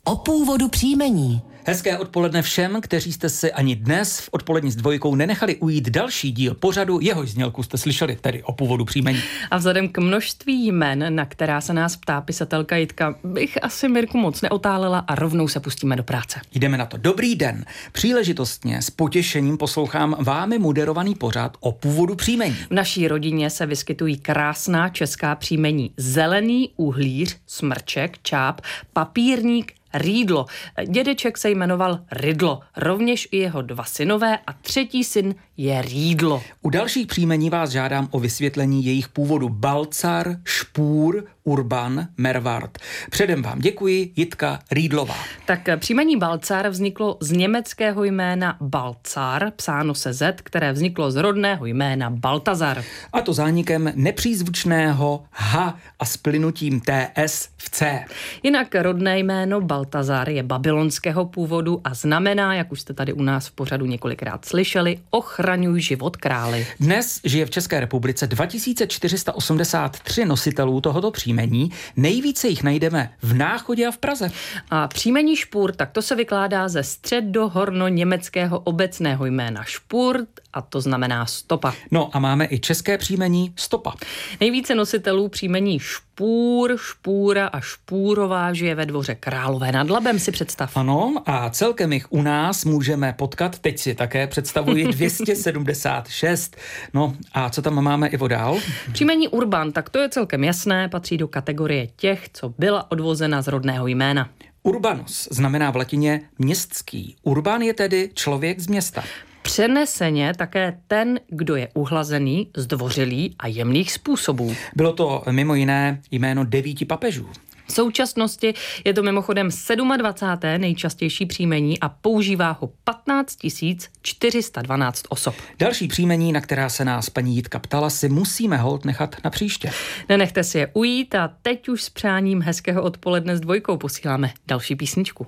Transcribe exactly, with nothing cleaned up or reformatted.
O původu příjmení. Hezké odpoledne všem, kteří jste si ani dnes v Odpolední s dvojkou nenechali ujít další díl pořadu, jehož znělku jste slyšeli, tedy o původu příjmení. A vzhledem k množství jmen, na která se nás ptá pisatelka Jitka, bych asi Mirku moc neotálela a rovnou se pustíme do práce. Jdeme na to. Dobrý den. Příležitostně s potěšením poslouchám vámi moderovaný pořad o původu příjmení. V naší rodině se vyskytují krásná česká příjmení: zelený uhlíř, smrček, čáp, papírník, Rýdlo. Dědeček se jmenoval Rydlo, rovněž i jeho dva synové a třetí syn je Rýdlo. U dalších příjmení vás žádám o vysvětlení jejich původu: Balcar, Špůr, Urban, Mervart. Předem vám děkuji, Jitka Rýdlová. Tak příjmení Balcar vzniklo z německého jména Balcar, psáno se Z, které vzniklo z rodného jména Baltazar. A to zánikem nepřízvučného H a splynutím T S v C. Jinak rodné jméno Baltazar je babylonského původu a znamená, jak už jste tady u nás v pořadu několikrát slyšeli, ochraňuj život králi. Dnes žije v České republice dva tisíce čtyři sta osmdesát tři nositelů tohoto příjmení. Nejvíce jich najdeme v Náchodě a v Praze. A příjmení Špůr, tak to se vykládá ze středohorno-německého obecného jména Špurt, a to znamená stopa. No a máme i české příjmení Stopa. Nejvíce nositelů příjmení Špůr, Špůra a Špůrová žije ve Dvoře Králové nad Labem, si představ. Ano, a celkem jich u nás můžeme potkat, teď si také představuji, dvě stě sedmdesát šest. No a co tam máme, Ivo, dál? Příjmení Urban, tak to je celkem jasné, patří do kategorie těch, co byla odvozena z rodného jména. Urbanus znamená v latině městský. Urban je tedy člověk z města. Přeneseně také ten, kdo je uhlazený, zdvořilý a jemných způsobů. Bylo to mimo jiné jméno devíti papežů. V současnosti je to mimochodem dvacáté sedmé nejčastější příjmení a používá ho patnáct tisíc čtyři sta dvanáct osob. Další příjmení, na která se nás paní Jitka ptala, si musíme holt nechat na příště. Nenechte si je ujít a teď už s přáním hezkého odpoledne s dvojkou posíláme další písničku.